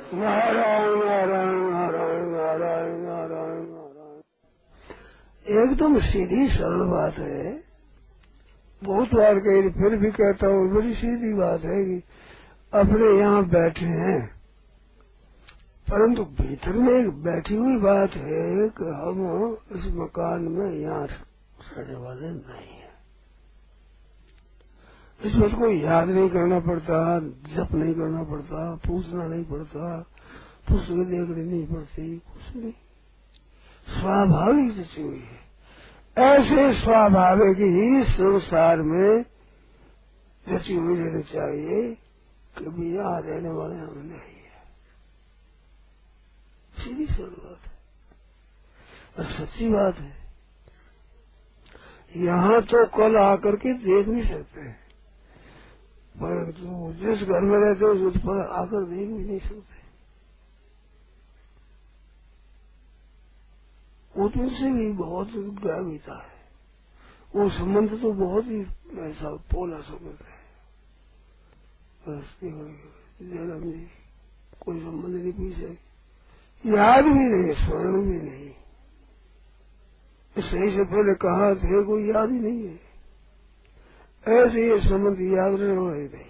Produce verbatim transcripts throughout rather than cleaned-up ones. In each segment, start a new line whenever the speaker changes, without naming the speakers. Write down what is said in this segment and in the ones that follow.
नारायण नारायण नारायण नारायण नारायण नारायण। एकदम सीधी सरल बात है। बहुत बार कही, फिर भी कहता हूँ, बड़ी सीधी बात है कि अपने यहाँ बैठे हैं, परंतु भीतर में एक बैठी हुई बात है कि हम इस मकान में यहाँ रहने वाले नहीं है। इस बात को याद नहीं करना पड़ता, जप नहीं करना पड़ता, पूछना नहीं पड़ता, पुस्तक देखनी नहीं पड़ती, कुछ नहीं, स्वाभाविक रची हुई है। ऐसे स्वाभाविक ही संसार में रची हुई रहनी चाहिए कि भी यहाँ रहने वाले हम नहीं है। सीधी सरल बात है और सच्ची बात है। यहाँ तो कल आकर के देख नहीं सकते, परंतु जिस घर में रहते हो उस पर आकर देख भी नहीं सकते। उनसे भी बहुत गहरीता है। वो संबंध तो बहुत ही ऐसा पोला संबंध है। जन्म जी कोई संबंध नहीं, पीछे याद भी नहीं, स्मरण भी नहीं। सही से पहले कहा थे कोई याद ही नहीं है। ऐसे ये संबंध याद रहने वाले नहीं।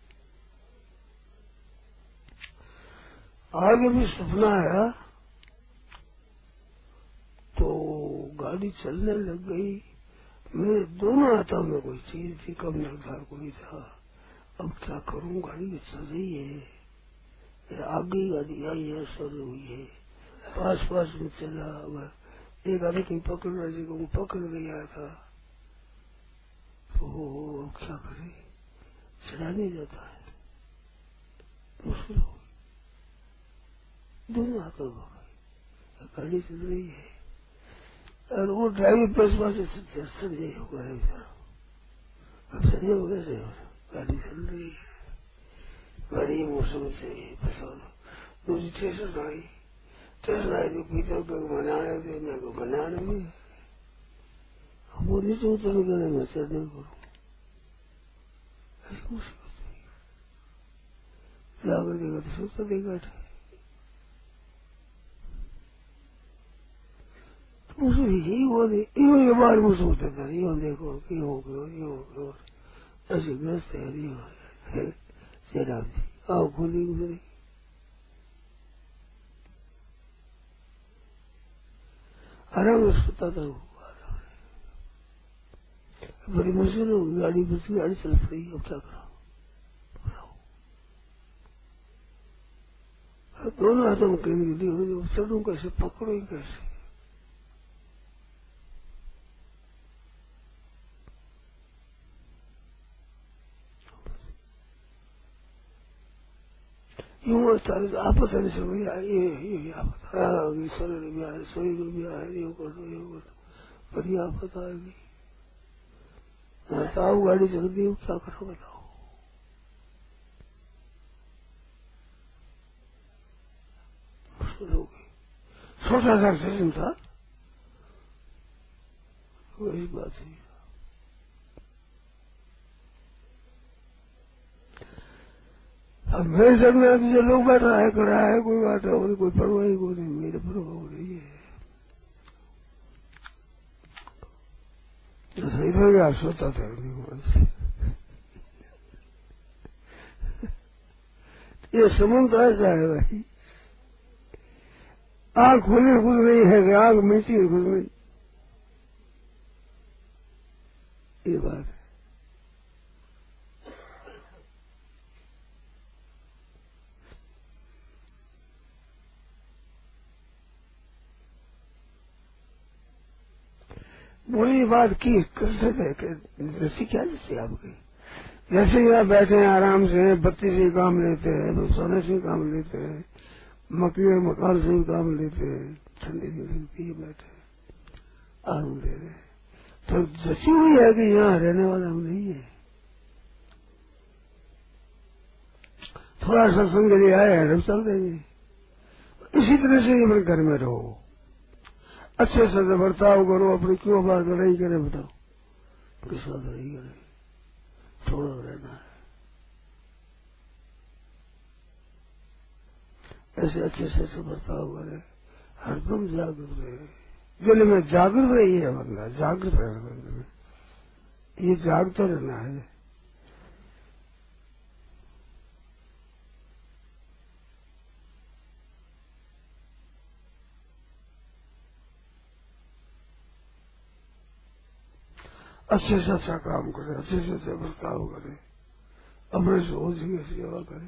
आगे भी सपना आया तो गाड़ी चलने लग गई। मेरे दोनों हाथों में कोई चीज थी, कम नगदार कोई था। अब क्या करूं, गाड़ी चल रही है, आगे गाड़ी आई है, सर हुई है, पास पास में चला हुआ एक आदमी कहीं पकड़ रहा जी को पकड़ गया था। तो अब क्या करे, चला नहीं जाता है, मुश्किल हो गई। दोनों हाथों में गाड़ी चल रही है और वो ड्राइवर प्लस पास संजय होगा है बेचारा। अब संजय हो कैसे हो, गाड़ी चल रही है, बड़ी मौसम से दूसरी स्टेशन आई, स्टेशन आई तो पीछे मना रहे थे, मैं को मना रही वो नीचे उतर गए, मैं चढ़ने करूँ ऐसी मुश्किल जाकर देखा तो सोचता देखा था मुझे यही हुआ नहीं, इवन के बारे में सोचता था, यो देखो ये हो गयो ये हो गयो, ऐसे ग्रस्त है नहीं हो जयराम जी आओ खोली गुजरी। आराम से सोता था वो, बड़ी मुश्किल होगी, गाड़ी बस गाड़ी चल पड़ी, अब क्या करो दोनों हाथों में कहीं गिरी, चढ़ू कैसे, पकड़ो ही कैसे। यूं आपस आने से भैया ये ये आपत आएगी, शरीर भी आए, शरीर भी आए, यो कर दो यो कर दो, बड़ी आपत आएगी। बताओ गाड़ी चल रही हो, क्या करो बताओ। मुश्किल हो गई, छोटा सा एक्सीडेंट था, वही बात है। अब मेरे संग में जो लोग बैठा है खड़ा है, कोई बात है, कोई परवाह ही कोई नहीं, मेरे परवाह हो रही है तो सही रह गया। सोता था ये संबंध ऐसा है भाई, आँख खुली खुद नहीं है, आँख मीठी खुद नहीं, ये बात है। बुरी बात की कर सकते जैसी क्या जैसे आपकी, जैसे यहाँ बैठे हैं आराम से, बत्ती से काम लेते हैं, सोने से काम लेते हैं, मक्की और मकान से काम लेते हैं, ठंडी पिए बैठे आराम ले रहे, तो जैसी हुई है कि यहाँ रहने वाला हम नहीं है। थोड़ा सत्संग के लिए आए हैं, चल देंगे। इसी तरह से अपने घर में रहो, अच्छे से बर्ताव करो, अपनी क्यों बात लड़ाई करे बताओ, किस बात लड़ाई करे, थोड़ा रहना है। ऐसे अच्छे से ऐसे बर्ताव करे, हरदम जागृत रहे। दिल में जागृत रही है बंदा, जागृत रहना बंदा में, ये जागता रहना है। अच्छे से अच्छा काम करे, अच्छे से अच्छा बर्ताव करे, अपने सोच की सेवा करे।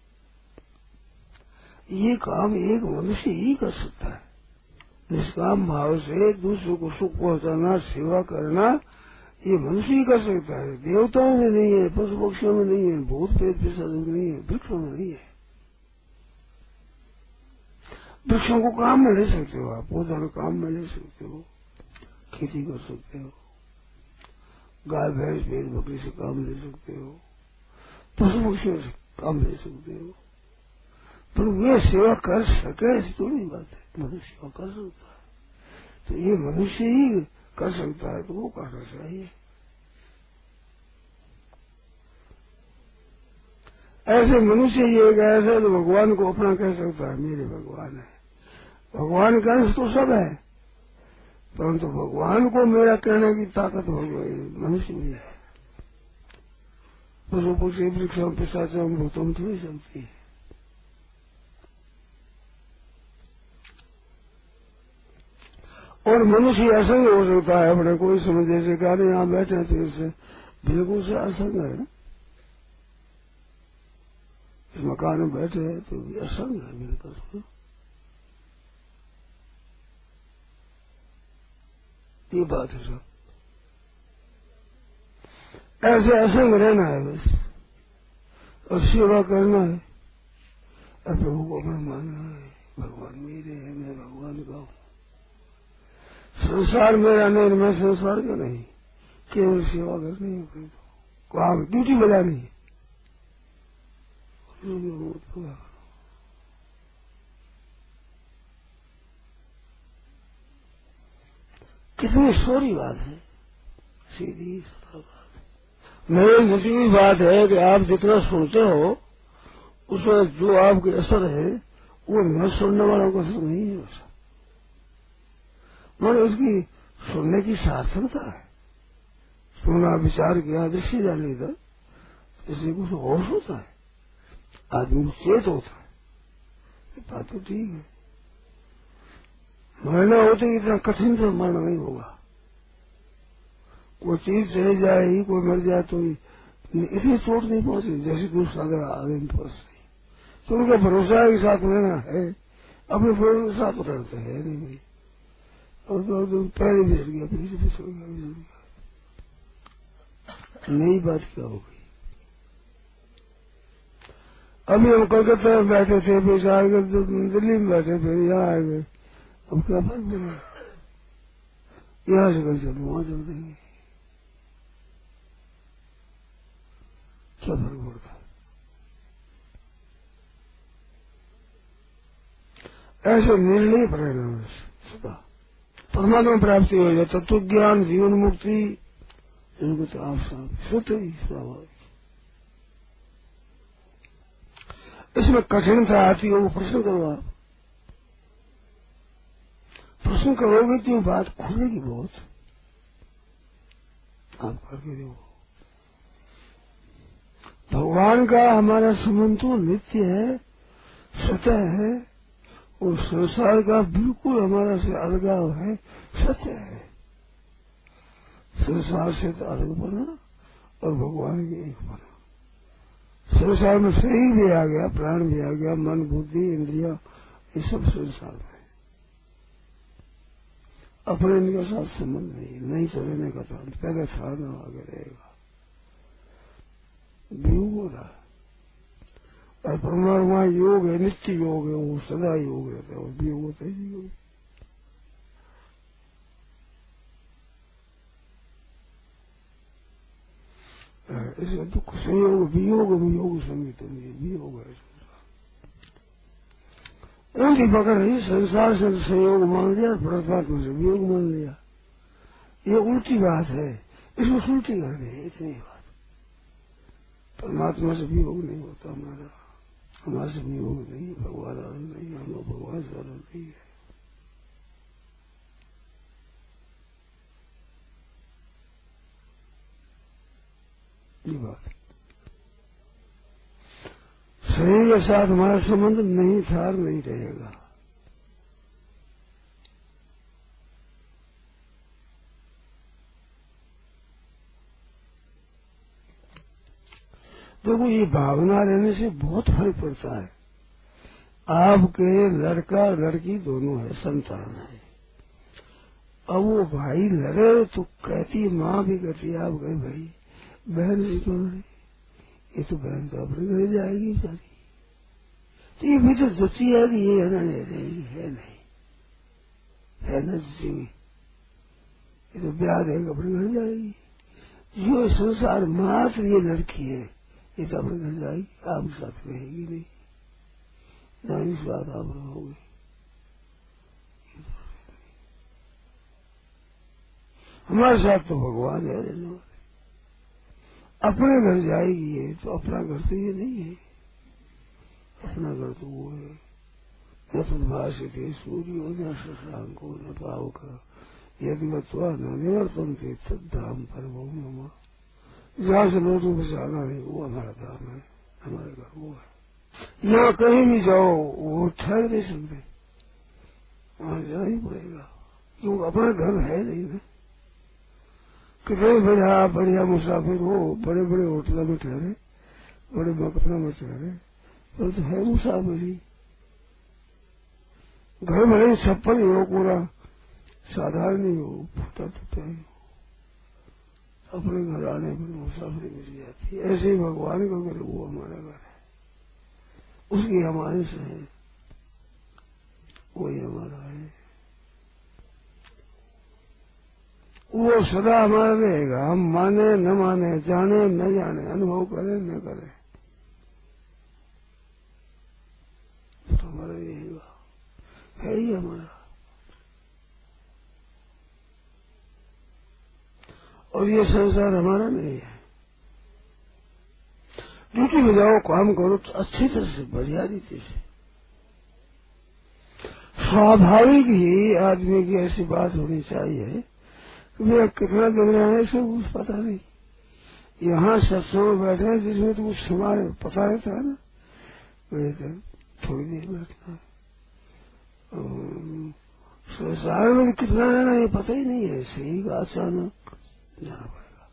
ये काम एक मनुष्य ही कर सकता है। निष्काम भाव से दूसरों को सुख पहुंचाना, सेवा करना, ये मनुष्य ही कर सकता है। देवताओं में नहीं है, पशु पक्षियों में नहीं है, भूत प्रेत पिशाच में नहीं है, वृक्षों में नहीं है। वृक्षों को काम में ले सकते हो आप, पौधा को काम में ले सकते हो, खेती कर सकते हो, गाय भैंस भेड़ बकरी से काम ले सकते हो, पशु पक्षियों से काम ले सकते हो। पर वे सेवा कर सके ऐसी थोड़ी बात है, मनुष्य सेवा कर सकता है। तो ये मनुष्य ही कर सकता है तो वो करना चाहिए। ऐसे मनुष्य ये ऐसे तो भगवान को अपना कह सकता है, मेरे भगवान है। भगवान का अंश तो सब है, परंतु तो भगवान को मेरा कहने की ताकत मनुष्य में है। पशु पक्षी वृक्षों पिशाचों भूतों में थोड़ी चलती है। और मनुष्य ऐसा ही हो सकता है अपने कोई समझ, जैसे कहा यहाँ बैठे थे इससे बिल्कुल से असंग है, इस मकान में बैठे हैं तो भी असंग है बिल्कुल। ये बात है सब, ऐसे असंग रहना है बस, और सेवा करना है, और प्रभु को अपना मानना है। भगवान मेरे है, मैं भगवान का हूँ। संसार मेरा नहीं, मैं संसार का नहीं, केवल सेवा करनी है। तो काम ड्यूटी बजानी है। कितनी सोरी बात है, सीधी सरल बात। मेरी नसीबी बात है कि आप जितना सुनते हो उसमें जो आपके असर है वो न सुनने वालों का असर नहीं है। उसका मैंने उसकी सुनने की सार्थकता है। सुना, विचार किया, दृष्टि जाने का, इसलिए कुछ होश होता है, आदमी चेत होता है। ये बात तो ठीक है। मरना हो तो इतना कठिन से मरना नहीं होगा। कोई चीज चली जाएगी, कोई मर जाए तो इतनी चोट नहीं पहुंची जैसे दूसरा अगर आदमी पहुंचती। तो उनका भरोसा के साथ रहना है, अपने भरोसे के साथ रहते है नहीं भाई। और तो, तो पहले भी गया, पीछे फिसल गया, फिसल गया। नई बात क्या हो गई? अभी हम कलकत्ता में बैठे थे, फिर आ गए, दिल्ली में बैठे, फिर यहाँ आ गए। अब क्या फर्क पड़ा? यहाँ से कल चलो, वहां चल देंगे, क्या फर्क पड़ता? ऐसे निर्णय पर रहना सदा परमात्मा प्राप्ति हो जाए, तत्व ज्ञान, जीवन मुक्ति, इनको तो आप सब स्वतः ही स्वाभाविक। इसमें कठिनता आती है, वो प्रश्न करो। आप प्रश्न करोगे तो बात खुलेगी बहुत। आप करके देखो, भगवान का हमारा संबंध तो नित्य है, सत्य है, और संसार का बिल्कुल हमारा से अलगाव है, सत्य है। संसार से तो अलग बना और भगवान के एक बना। संसार में शरीर भी आ गया, प्राण भी आ गया, मन बुद्धि इंद्रिया, ये सब संसार में अपने इनके साथ संबंध नहीं, नहीं चलने का था, पहले था ना आगे रहेगा, वियोग हो रहा है। और परमात्मा योग है, नित्य योग है, वो सदा योग रहता है, और वियोग होता है योग। इसलिए दुख संयोग वियोग वियोग संगीत वियोग है। उनकी पकड़ है, संसार से संयोग मान लिया, परमात्मा से वियोग मान लिया। ये उल्टी बात है, इसको उल्टी कर दे, इतनी बात। परमात्मा से वियोग नहीं होता हमारा, हमारे से वियोग नहीं, भगवान नहीं ये बात शरीर के साथ हमारा संबंध नहीं था और नहीं रहेगा। देखो ये भावना रहने से बहुत फर्क पड़ता है। आपके लड़का लड़की दोनों है, संतान है। अब वो भाई लड़े तो कहती माँ भी कहती है आप गए भाई बहन से क्यों लड़े, ये तो बहन तो अपने घर जाएगी सारी, तो ये भी तो जची है कि ये है ना नहीं रहेगी, है नहीं है ना जची हुई, ये तो ब्याह देगा अपने घर जाएगी। जो संसार मात्र ये लड़की है ये तो अपने घर जाएगी, आपके साथ रहेगी नहीं, जाने के बाद आप रहोगे। हमारे साथ तो भगवान है रहने वाले, अपने घर जाएगी ये तो अपना घर तो ये नहीं है, अपना घर तो वो है। न तद्भाषिते सूर्यो न शशांको न पावक यदि मत्वा न निवर्तन्ते तद्धाम परमो मम। जहाँ से लोगों को जाना नहीं वो हमारा धाम है, हमारे घर वो है। यहाँ कहीं भी जाओ वो ठहर नहीं सकते, वहां जाना ही पड़ेगा क्योंकि अपना घर है नहीं ना। कितने बढ़िया बढ़िया मुसाफिर हो, बड़े बड़े होटलों में ठहरे, बड़े मकानों में ठहरे, पर तो है मुसाफिरी। घर भले छप्पन ही हो, पूरा साधारण ही हो, फूटा टूटा ही हो, अपने घर आने पर मुसाफिरी मिल जाती है। ऐसे ही भगवान का घर वो हमारा घर है, उसकी हमारे से है, वही हमारा है, वो सदा हमारा रहेगा। हम माने न माने, जाने न जाने, अनुभव करें न करें, तो हमारा यही है ही हमारा। और ये संसार हमारा नहीं है। ड्यूटी में जाओ, काम करो तो अच्छी तरह से, बढ़िया रीति से। स्वाभाविक ही आदमी की ऐसी बात होनी चाहिए कि भैया कितना दिन रहे हैं सब कुछ पता नहीं। यहाँ सत्संग में बैठे हैं जिसमें तो कुछ हमारे पता रहता है ना, वैसे थोड़ी देर बैठना है। संसार में कितना रहना ये पता ही नहीं है, सही का अचानक जाना पड़ेगा।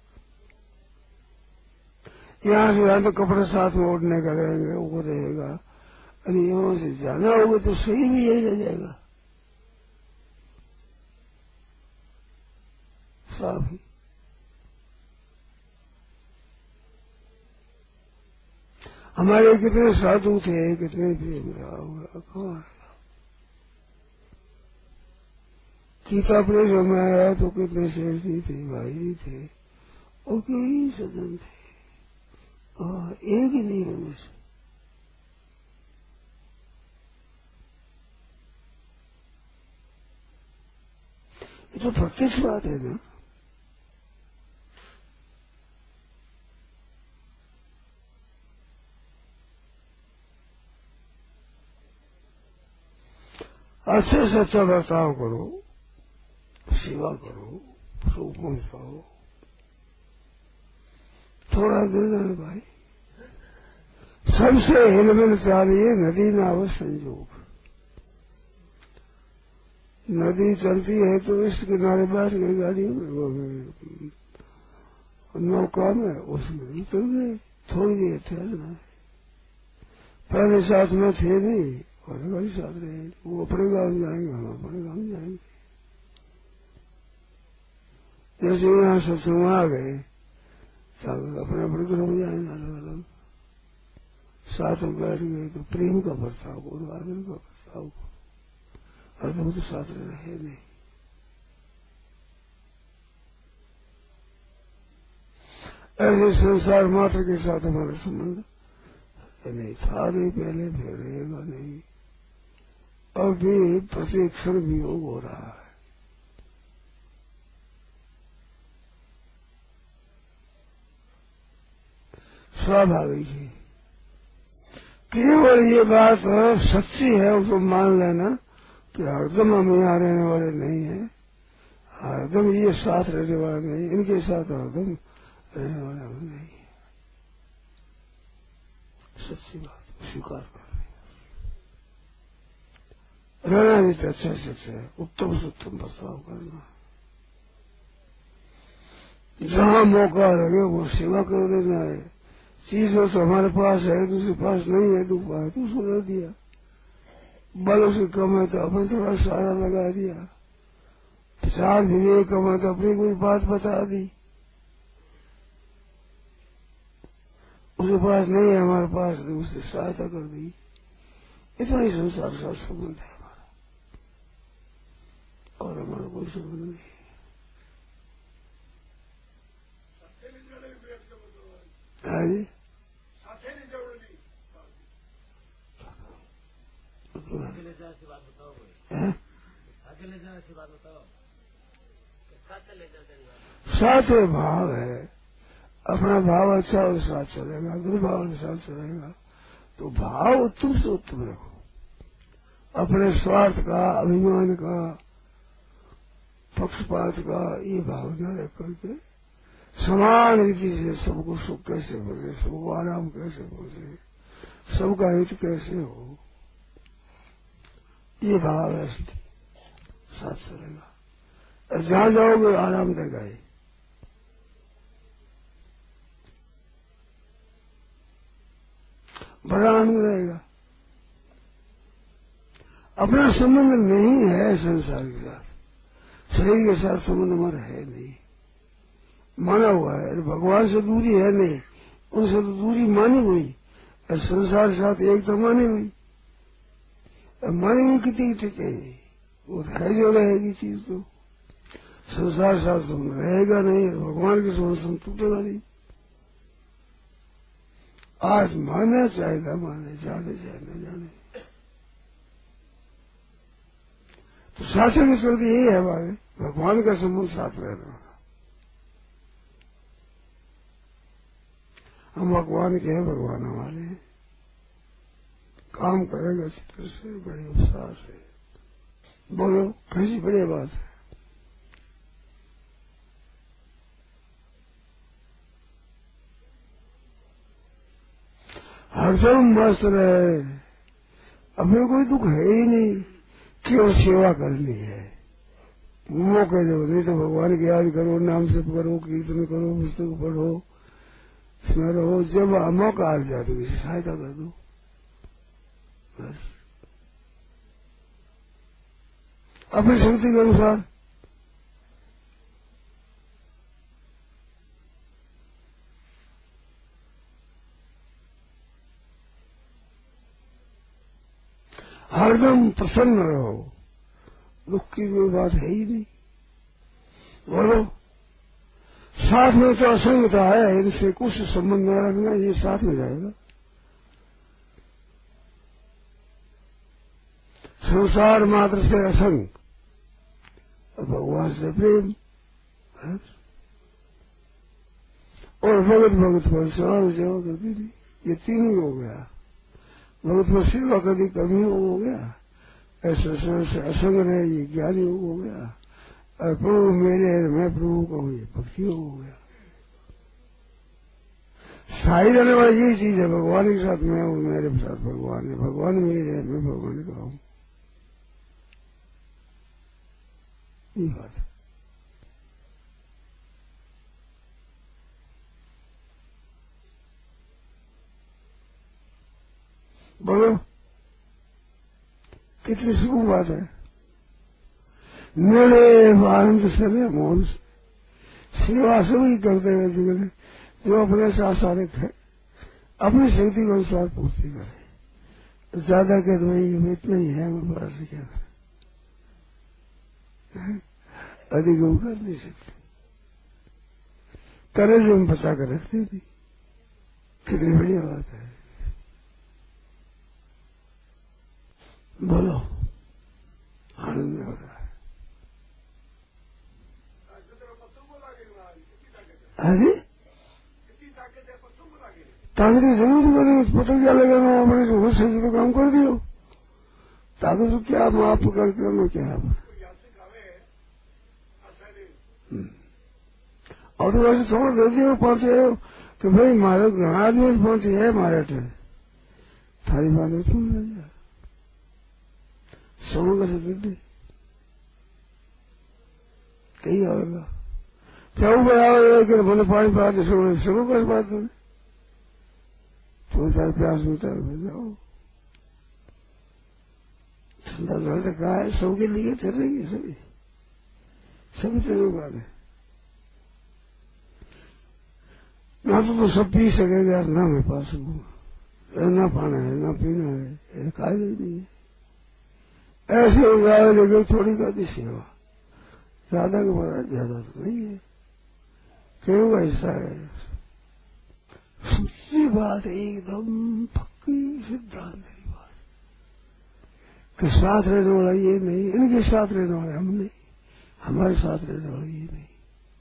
यहाँ से यहाँ तो कपड़े साथ में ओढ़ने का रहेंगे, वो रहेगा, अरे यहाँ से जाना होगा तो सही भी यही रह जाएगा, साफ ही। हमारे कितने साधु थे, कितने प्रेम रहा होगा, कौन गीता प्रेस में आया तो कितने शेर जी थे, भाई जी थे, और कई सदन थे, और एक ही नहीं उनमें से। ये तो प्रत्यक्ष बात है ना। अच्छे से अच्छा बर्ताव करो, सेवा करो, सुख पहुंचाओ, थोड़ा दिन है भाई। सबसे हिलमिल चाहिए नदी नाव संयोग। नदी चलती है तो इस किनारे बैठ गई गाड़ी में, नौका में, उसमें निकल गए, थोड़ी देर ठहरना है। पहले साथ में थे नहीं, और गाड़ी साथ रहे, वो अपने गाँव जाएंगे, हम अपने गाँव जाएंगे। जैसे यहाँ सत्संग आ गए, सब अपने अपने घर में जाएंगे अलग अलग, साथ में बैठ गए तो प्रेम का बर्ताव करो, आदर का बर्ताव करो, और तो, तो साथ रहे नहीं। ऐसे संसार मात्र के साथ हमारा संबंध नहीं था नहीं पहले, फिर रहेगा नहीं, अभी प्रशिक्षण वियोग हो रहा है। स्वाभाविक है, केवल ये बात सच्ची है उसको मान लेना कि हरदम हम यहाँ रहने वाले नहीं है, हरदम ये साथ रहने वाले नहीं, इनके साथ हरदम रहने वाला नहीं, सच्ची बात स्वीकार कर रहे। रहना नहीं तो अच्छा से अच्छा उत्तम से उत्तम बर्ताव करना, जहाँ मौका लगे वो सेवा कर देना है। चीज हो तो हमारे पास है, दूसरे पास नहीं है, तू पास तू सुना दिया, बल उसके कम है तो अपने थोड़ा सारा लगा दिया, चार विवेक कम है तो अपनी कोई बात बता दी, उसके पास नहीं है हमारे पास तो उससे सहायता कर दी। इतना ही संसार साथ संबंध है हमारा, और हमारा कोई संबंध नहीं। हाँ जी,
अकेले जाने की बात बताओ, कोई अकेले जाने की बात बताओ, साथ ले जाते
साथ में भाव है, अपना भाव अच्छा और साथ चलेगा, दुर्भाव के साथ चलेगा, तो भाव उत्तम से उत्तम रखो। अपने स्वार्थ का, अभिमान का, पक्षपात का ये भाव न रख करके समान रीति से सबको सुख कैसे पहुंचे, सबको आराम कैसे पहुंचे, सबका हित कैसे हो, ये भाव है, साथ चलेगा। और जहां जाओगे आराम देगा ही, बड़ा आनंद रहेगा। अपना संबंध नहीं है संसार के साथ, शरीर के साथ संबंध हमारा है नहीं, माना हुआ है। भगवान से दूरी है नहीं, उनसे तो दूरी मानी हुई, और संसार के साथ एक तो मानी हुई, मानी हुई कितनी टिकेगी, वो है जो रहेगी चीज, तो संसार के साथ संबंध रहेगा नहीं, भगवान के संबंध टूटेगा नहीं। आज माने चाहे न माने, जाने चाहे न जाने, तो शासन की चलती यही है हमारे, भगवान का संबंध साथ रहना। हम भगवान के हैं, भगवान हमारे हैं, काम करेंगे चित्र से, बड़े उत्साह से। बोलो कैसी बड़ी बात है। हरदम मस्त रहे, अपने कोई दुख है ही नहीं, केवल सेवा करनी है। मौके दो, नहीं तो भगवान की याद करो, नाम से करो, कीर्तन करो, पुस्तक पढ़ो, इसमें रहो, जब मौका आ जाए तो किसी सहायता कर दो, बस अपनी शक्ति के अनुसार। हरदम प्रसन्न रहो, दुख की कोई बात है ही नहीं। बोलो साथ में तो असंगता है, इनसे कुछ संबंध न रखना, ये साथ में जाएगा। संसार मात्र से असंग और भगवान से प्रेम, और भगत भगत पर सेवा सेवा करती थी, ये तीन ही हो गया। भगत पर सेवा करनी कमी हो गया, ऐसे से असंग रहे ये ज्ञानी हो गया, और प्रभु मेरे मैं प्रभु को ये भक्ति हो गया। साई रहने वाली यही चीज है, भगवान के साथ मैं हूँ, मेरे साथ भगवान है, भगवान मेरे है, मैं भगवान का हूँ, ये बात है। बोलो कितनी सुख बात है। मेरे आनंद से मौन से सेवा से वही करते हुए जीवन जो अपने साथ सारे है, अपनी शक्ति के अनुसार पूर्ति करे। ज्यादा कहते भाई इतना ही है, मेरे पास से क्या अधिक हम कर नहीं सकते, करे जो हम बचा कर रखते थे। कितनी बढ़िया बात है। बोलो आनंद हो रहा है। अरे ताकत की जरूरत नहीं, पता क्या लगा मैं अपने से सही तो काम कर दियो, ताकत तो क्या माफ करके मैं क्या और तो वैसे छोड़ दे दिए पहुंचे तो भाई मारे घना आदमी पहुंचे है मारे थे थारी बात सुन लिया सोनो कैसे दीदी कही आएगा क्या बराबर कि बोले पानी पा के शुरू शुरू कर बात है तो सारे प्यास होता है जाओ ठंडा जल तो कहा है सबके लिए चलेंगे सभी सभी चलो बात है ना तो, तो सब पी सकेगा यार ना मैं पा सकूंगा ना पाना है ना पीना है ये कायदे ही नहीं है ऐसे हो जाए लेकिन थोड़ी कर दी सेवा ज्यादा के बाद ज्यादा तो नहीं है क्यों ऐसा है सच्ची बात एकदम पक्की सिद्धांत की बात कि साथ रहने वाला ये नहीं इनके साथ रहने वाले हम नहीं हमारे साथ रहने वाला ये नहीं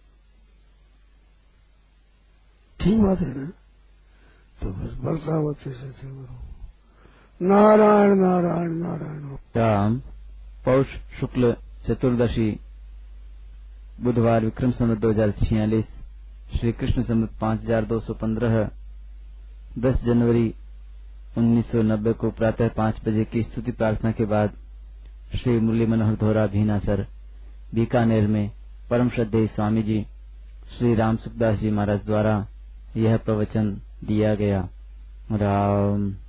ठीक बात है ना तो बस बलकावती से करो नारायण नारायण नारायण
राम पौष शुक्ल चतुर्दशी बुधवार विक्रम संवत दो हजार छियालीस श्री कृष्ण संवत पांच हजार दो सौ पंद्रह दस जनवरी उन्नीस सौ नब्बे को प्रातः पांच बजे की स्तुति प्रार्थना के बाद श्री मुरली मनोहर धोरा भीनासर बीकानेर में परम श्रद्धेय स्वामी जी श्री राम सुखदास जी महाराज द्वारा यह प्रवचन दिया गया। राम